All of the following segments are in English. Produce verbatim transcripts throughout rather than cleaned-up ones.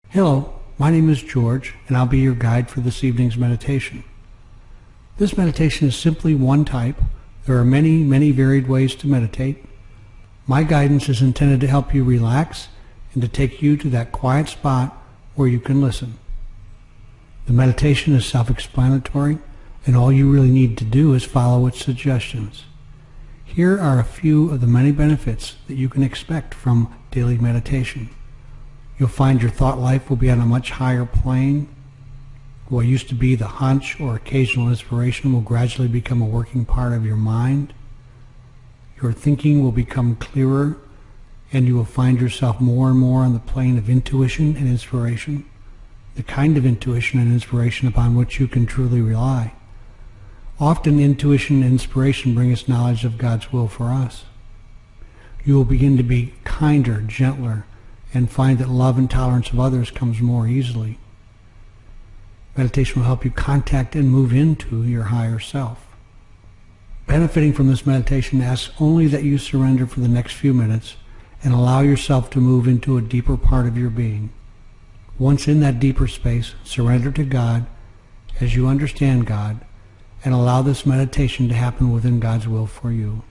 Hello, my name is George, and I'll be your guide for this evening's meditation. This meditation is simply one type. There are many, many varied ways to meditate. My guidance is intended to help you relax and to take you to that quiet spot where you can listen. The meditation is self-explanatory, and all you really need to do is follow its suggestions. Here are a few of the many benefits that you can expect from daily meditation. You'll find your thought life will be on a much higher plane. What used to be the hunch or occasional inspiration will gradually become a working part of your mind. Your thinking will become clearer, and you will find yourself more and more on the plane of intuition and inspiration, the kind of intuition and inspiration upon which you can truly rely. Often intuition and inspiration bring us knowledge of God's will for us. You will begin to be kinder, gentler, and find that love and tolerance of others comes more easily. Meditation will help you contact and move into your higher self. Benefiting from this meditation asks only that you surrender for the next few minutes and allow yourself to move into a deeper part of your being. Once in that deeper space, surrender to God as you understand God, and allow this meditation to happen within God's will for you.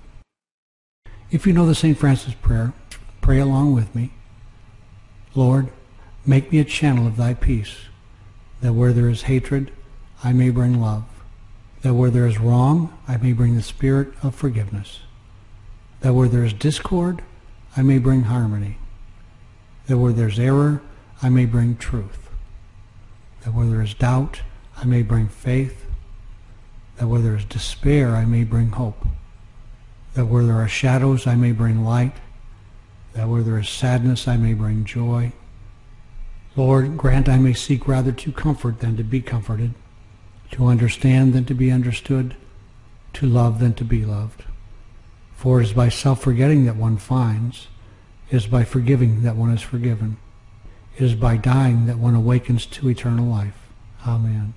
If you know the Saint Francis prayer, pray along with me. Lord, make me a channel of thy peace, that where there is hatred, I may bring love, that where there is wrong, I may bring the spirit of forgiveness, that where there is discord, I may bring harmony, that where there is error, I may bring truth, that where there is doubt, I may bring faith, that where there is despair, I may bring hope, that where there are shadows, I may bring light, that where there is sadness, I may bring joy. Lord, grant I may seek rather to comfort than to be comforted, to understand than to be understood, to love than to be loved. For it is by self-forgetting that one finds, it is by forgiving that one is forgiven, it is by dying that one awakens to eternal life. Amen.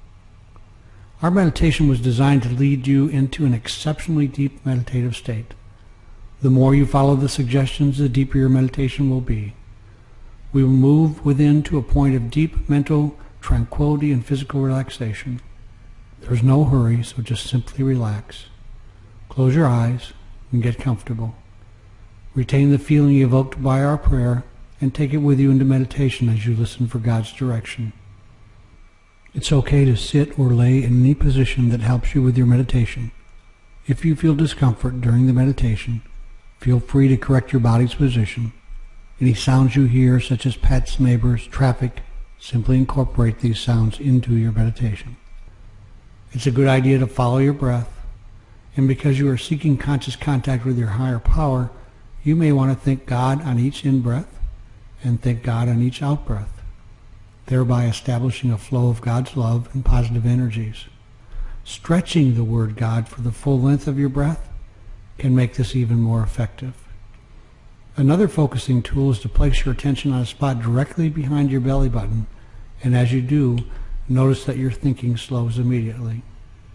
Our meditation was designed to lead you into an exceptionally deep meditative state. The more you follow the suggestions, the deeper your meditation will be. We will move within to a point of deep mental tranquility and physical relaxation. There is no hurry, so just simply relax. Close your eyes and get comfortable. Retain the feeling evoked by our prayer and take it with you into meditation as you listen for God's direction. It's okay to sit or lay in any position that helps you with your meditation. If you feel discomfort during the meditation, feel free to correct your body's position. Any sounds you hear, such as pets, neighbors, traffic, simply incorporate these sounds into your meditation. It's a good idea to follow your breath, and because you are seeking conscious contact with your higher power, you may want to thank God on each in-breath and thank God on each out-breath, thereby establishing a flow of God's love and positive energies. Stretching the word God for the full length of your breath can make this even more effective. Another focusing tool is to place your attention on a spot directly behind your belly button, and as you do, notice that your thinking slows immediately.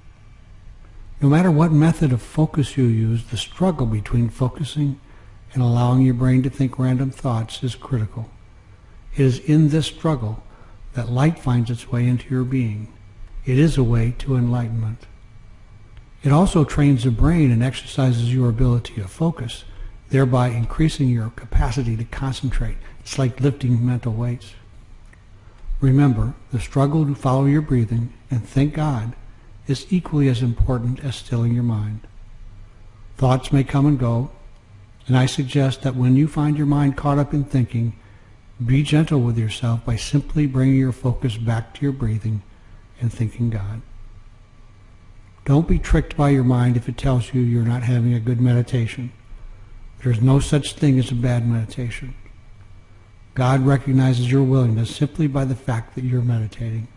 No matter what method of focus you use, the struggle between focusing and allowing your brain to think random thoughts is critical. It is in this struggle that light finds its way into your being. It is a way to enlightenment. It also trains the brain and exercises your ability to focus, thereby increasing your capacity to concentrate. It's like lifting mental weights. Remember, the struggle to follow your breathing and thank God is equally as important as stilling your mind. Thoughts may come and go, and I suggest that when you find your mind caught up in thinking, be gentle with yourself by simply bringing your focus back to your breathing and thanking God. Don't be tricked by your mind if it tells you you're not having a good meditation. There's no such thing as a bad meditation. God recognizes your willingness simply by the fact that you're meditating.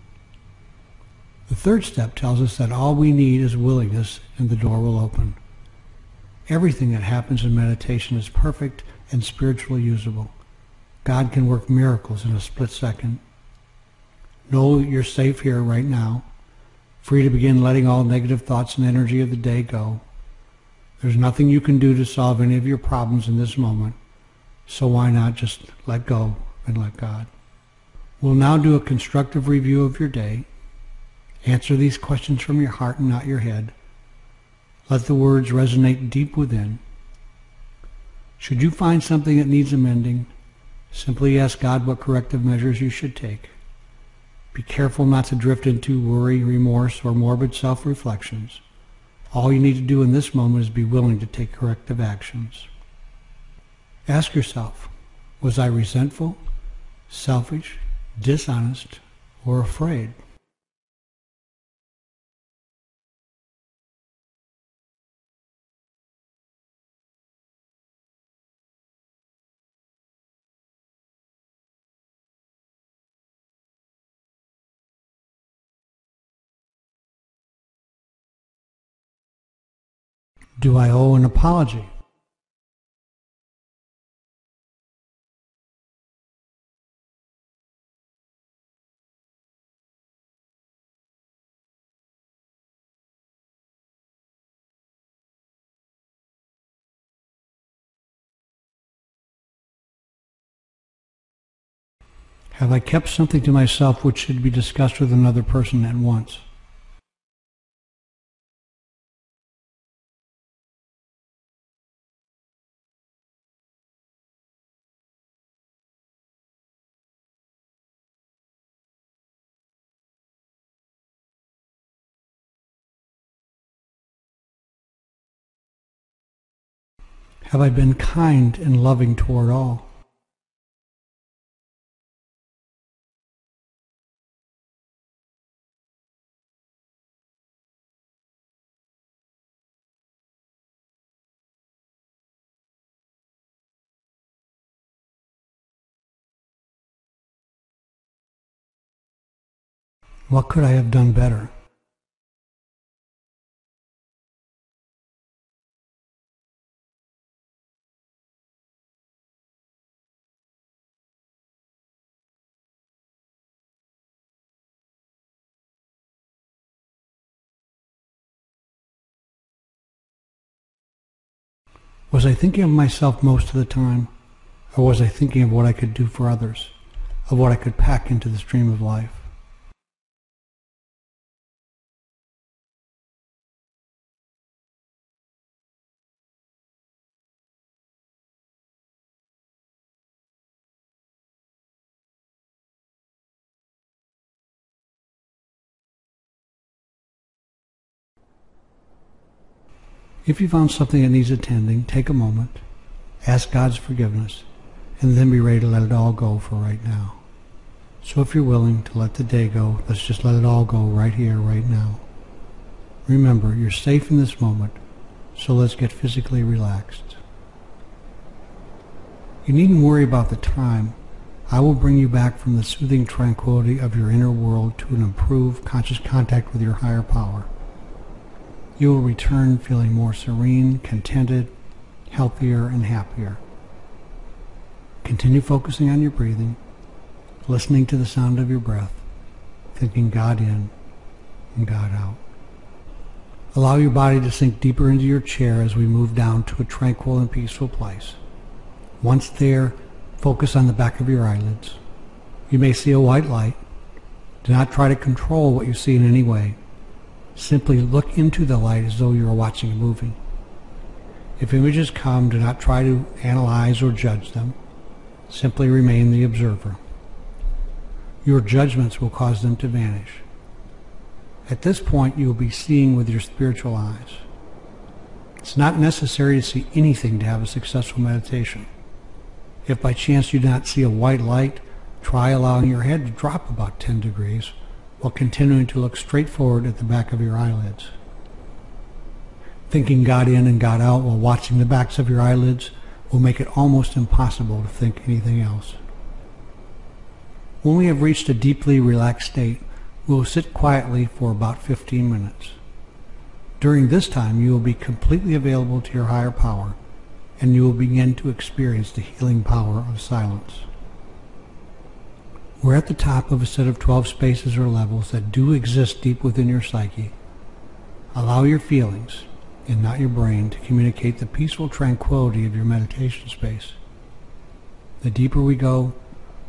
The third step tells us that all we need is willingness, and the door will open. Everything that happens in meditation is perfect and spiritually usable. God can work miracles in a split second. Know that you're safe here right now, free to begin letting all negative thoughts and energy of the day go. There's nothing you can do to solve any of your problems in this moment, so why not just let go and let God? We'll now do a constructive review of your day. Answer these questions from your heart and not your head. Let the words resonate deep within. Should you find something that needs amending, simply ask God what corrective measures you should take. Be careful not to drift into worry, remorse, or morbid self-reflections. All you need to do in this moment is be willing to take corrective actions. Ask yourself, was I resentful, selfish, dishonest, or afraid? Do I owe an apology? Have I kept something to myself which should be discussed with another person at once? Have I been kind and loving toward all? What could I have done better? Was I thinking of myself most of the time, or was I thinking of what I could do for others, of what I could pack into the stream of life? If you found something that needs attending, take a moment, ask God's forgiveness, and then be ready to let it all go for right now. So if you're willing to let the day go, let's just let it all go right here, right now. Remember, you're safe in this moment, so let's get physically relaxed. You needn't worry about the time. I will bring you back from the soothing tranquility of your inner world to an improved conscious contact with your higher power. You will return feeling more serene, contented, healthier, and happier. Continue focusing on your breathing, listening to the sound of your breath, thinking God in and God out. Allow your body to sink deeper into your chair as we move down to a tranquil and peaceful place. Once there, focus on the back of your eyelids. You may see a white light. Do not try to control what you see in any way. Simply look into the light as though you were watching a movie. If images come, do not try to analyze or judge them. Simply remain the observer. Your judgments will cause them to vanish. At this point, you will be seeing with your spiritual eyes. It's not necessary to see anything to have a successful meditation. If by chance you do not see a white light, try allowing your head to drop about ten degrees while continuing to look straight forward at the back of your eyelids. Thinking God in and God out while watching the backs of your eyelids will make it almost impossible to think anything else. When we have reached a deeply relaxed state, we will sit quietly for about fifteen minutes. During this time, you will be completely available to your higher power, and you will begin to experience the healing power of silence. We're at the top of a set of twelve spaces or levels that do exist deep within your psyche. Allow your feelings, and not your brain, to communicate the peaceful tranquility of your meditation space. The deeper we go,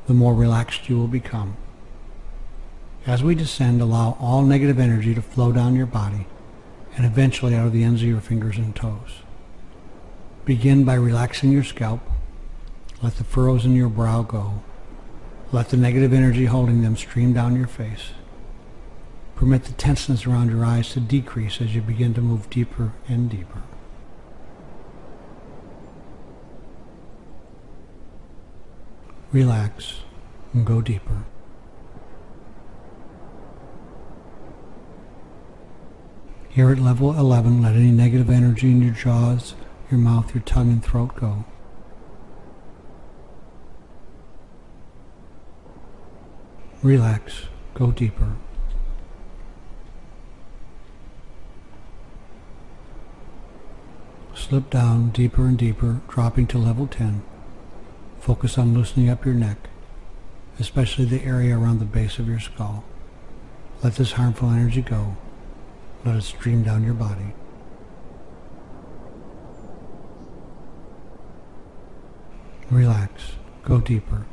the more relaxed you will become. As we descend, allow all negative energy to flow down your body and eventually out of the ends of your fingers and toes. Begin by relaxing your scalp. Let the furrows in your brow go. Let the negative energy holding them stream down your face. Permit the tenseness around your eyes to decrease as you begin to move deeper and deeper. Relax and go deeper. Here at level eleven, let any negative energy in your jaws, your mouth, your tongue, and throat go. Relax, go deeper. Slip down deeper and deeper, dropping to level ten. Focus on loosening up your neck, especially the area around the base of your skull. Let this harmful energy go. Let it stream down your body. Relax. Go deeper.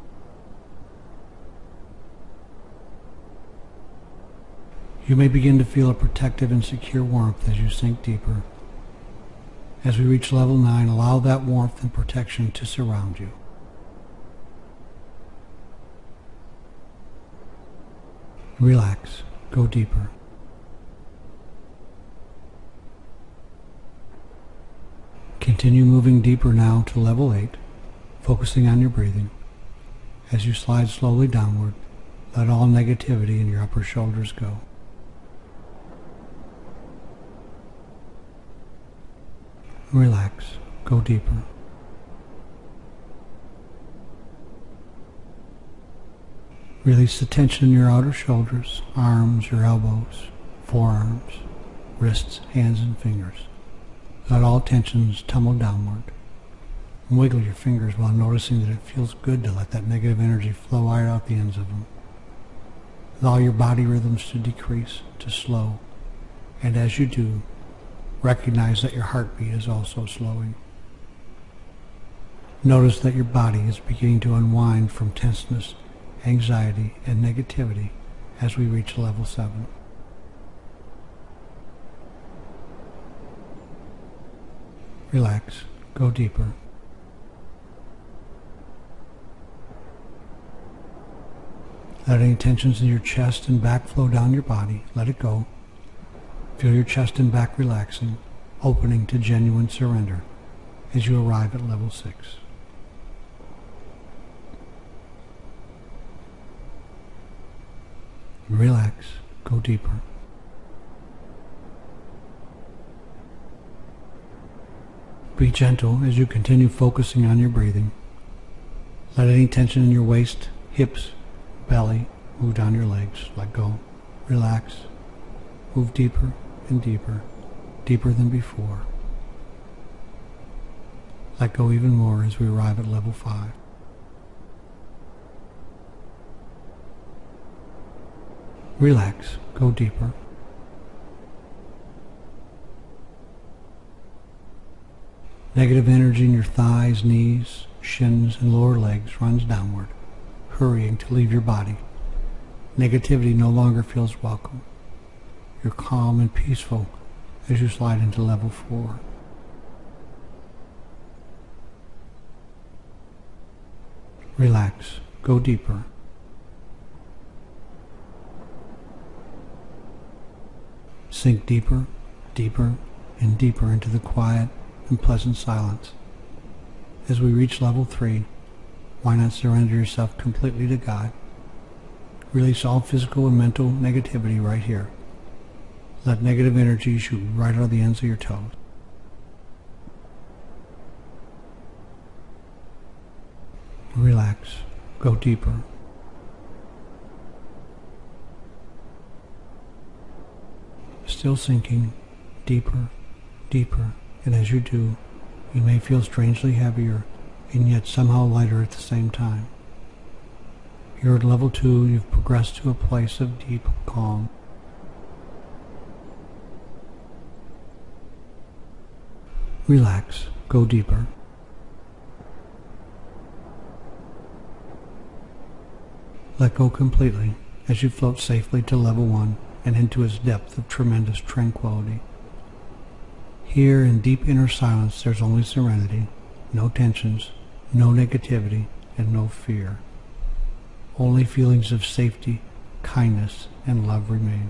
You may begin to feel a protective and secure warmth as you sink deeper. As we reach level nine, allow that warmth and protection to surround you. Relax. Go deeper. Continue moving deeper now to level eight, focusing on your breathing. As you slide slowly downward, let all negativity in your upper shoulders go. Relax. Go deeper. Release the tension in your outer shoulders, arms, your elbows, forearms, wrists, hands, and fingers. Let all tensions tumble downward. Wiggle your fingers while noticing that it feels good to let that negative energy flow right out the ends of them. Allow your body rhythms to decrease, to slow, and as you do, recognize that your heartbeat is also slowing. Notice that your body is beginning to unwind from tenseness, anxiety, and negativity as we reach level seven. Relax. Go deeper. Let any tensions in your chest and back flow down your body. Let it go. Feel your chest and back relaxing, opening to genuine surrender as you arrive at level six. Relax. Go deeper. Be gentle as you continue focusing on your breathing. Let any tension in your waist, hips, belly move down your legs. Let go. Relax. Move deeper and deeper, deeper than before. Let go even more as we arrive at level five. Relax. Go deeper. Negative energy in your thighs, knees, shins, and lower legs runs downward, hurrying to leave your body. Negativity no longer feels welcome. You're calm and peaceful as you slide into level four. Relax. Go deeper. Sink deeper, deeper, and deeper into the quiet and pleasant silence. As we reach level three, why not surrender yourself completely to God? Release all physical and mental negativity right here. Let negative energy shoot right out of the ends of your toes. Relax. Go deeper. Still sinking deeper, deeper, and as you do, you may feel strangely heavier and yet somehow lighter at the same time. You're at level two. You've progressed to a place of deep calm. Relax. Go deeper. Let go completely as you float safely to level one and into its depth of tremendous tranquility. Here in deep inner silence there's only serenity, no tensions, no negativity, and no fear. Only feelings of safety, kindness, and love remain.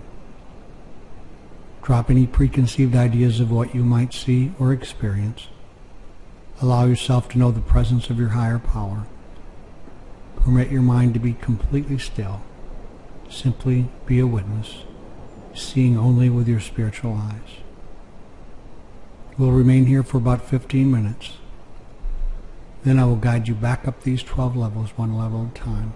Drop any preconceived ideas of what you might see or experience. Allow yourself to know the presence of your higher power. Permit your mind to be completely still. Simply be a witness, seeing only with your spiritual eyes. We'll remain here for about fifteen minutes. Then I will guide you back up these twelve levels, one level at a time.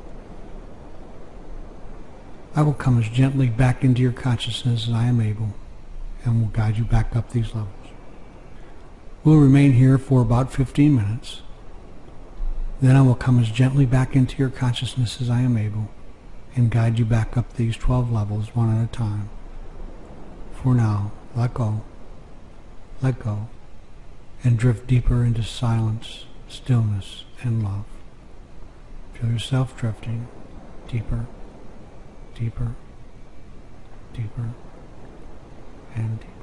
I will come as gently back into your consciousness as I am able, and will guide you back up these levels. We'll remain here for about fifteen minutes. Then I will come as gently back into your consciousness as I am able, and guide you back up these twelve levels one at a time. For now, let go, let go, and drift deeper into silence, stillness, and love. Feel yourself drifting deeper, deeper, deeper, and deeper.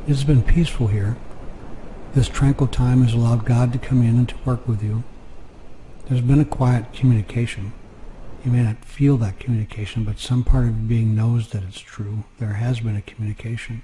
has been peaceful here. This tranquil time has allowed God to come in and to work with you. There's been a quiet communication. You may not feel that communication, but some part of your being knows that it's true. There has been a communication.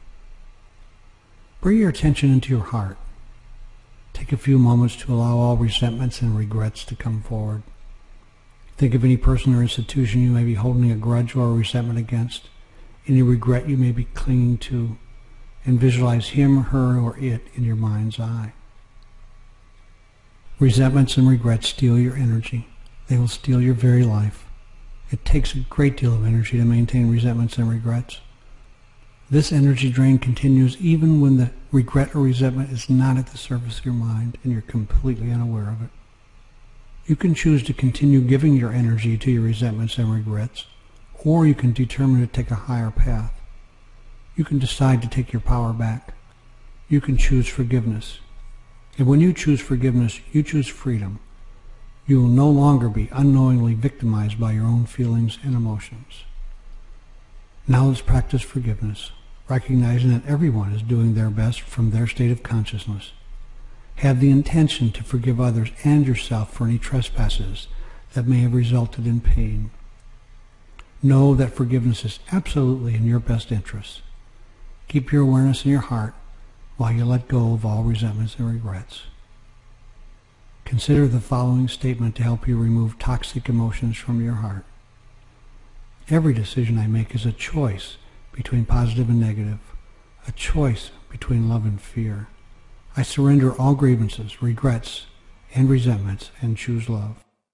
Bring your attention into your heart. Take a few moments to allow all resentments and regrets to come forward. Think of any person or institution you may be holding a grudge or a resentment against, any regret you may be clinging to, and visualize him, her, or it in your mind's eye. Resentments and regrets steal your energy. They will steal your very life. It takes a great deal of energy to maintain resentments and regrets. This energy drain continues even when the regret or resentment is not at the surface of your mind and you're completely unaware of it. You can choose to continue giving your energy to your resentments and regrets, or you can determine to take a higher path. You can decide to take your power back. You can choose forgiveness. And when you choose forgiveness, you choose freedom. You will no longer be unknowingly victimized by your own feelings and emotions. Now let's practice forgiveness, recognizing that everyone is doing their best from their state of consciousness. Have the intention to forgive others and yourself for any trespasses that may have resulted in pain. Know that forgiveness is absolutely in your best interest. Keep your awareness in your heart while you let go of all resentments and regrets. Consider the following statement to help you remove toxic emotions from your heart. Every decision I make is a choice between positive and negative, a choice between love and fear. I surrender all grievances, regrets, and resentments and choose love.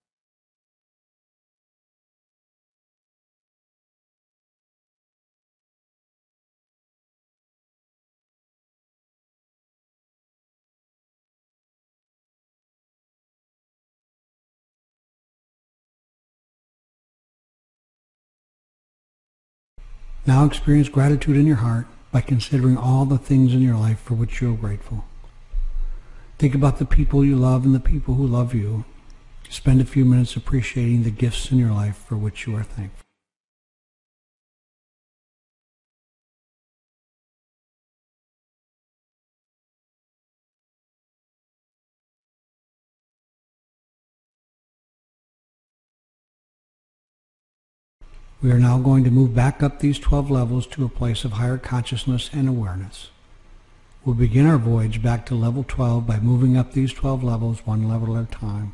Now experience gratitude in your heart by considering all the things in your life for which you are grateful. Think about the people you love and the people who love you. Spend a few minutes appreciating the gifts in your life for which you are thankful. We are now going to move back up these twelve levels to a place of higher consciousness and awareness. We'll begin our voyage back to level twelve by moving up these twelve levels one level at a time.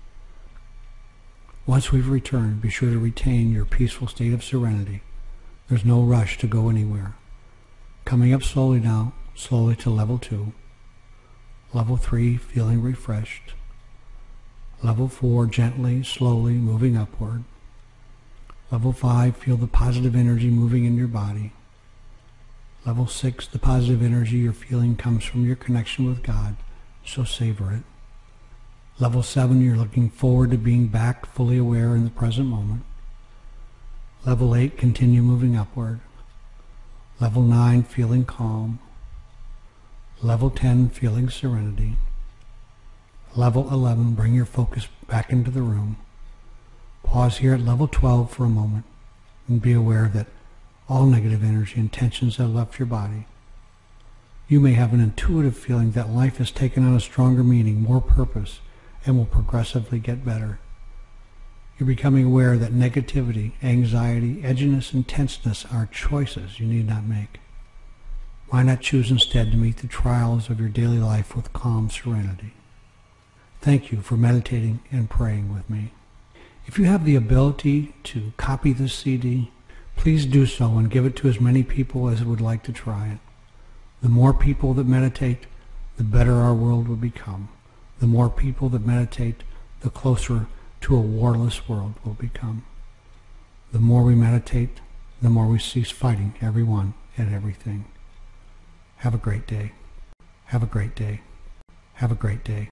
Once we've returned, be sure to retain your peaceful state of serenity. There's no rush to go anywhere. Coming up slowly now, slowly to level two. Level three, feeling refreshed. Level four, gently, slowly moving upward. Level five, feel the positive energy moving in your body. Level six, the positive energy you're feeling comes from your connection with God, so savor it. Level seven, you're looking forward to being back fully aware in the present moment. Level eight, continue moving upward. Level nine, feeling calm. Level ten, feeling serenity. Level eleven, bring your focus back into the room. Pause here at level twelve for a moment and be aware that all negative energy and tensions have left your body. You may have an intuitive feeling that life has taken on a stronger meaning, more purpose, and will progressively get better. You're becoming aware that negativity, anxiety, edginess, and tenseness are choices you need not make. Why not choose instead to meet the trials of your daily life with calm serenity? Thank you for meditating and praying with me. If you have the ability to copy this C D, please do so and give it to as many people as would like to try it. The more people that meditate, the better our world will become. The more people that meditate, the closer to a warless world will become. The more we meditate, the more we cease fighting everyone and everything. Have a great day. Have a great day. Have a great day.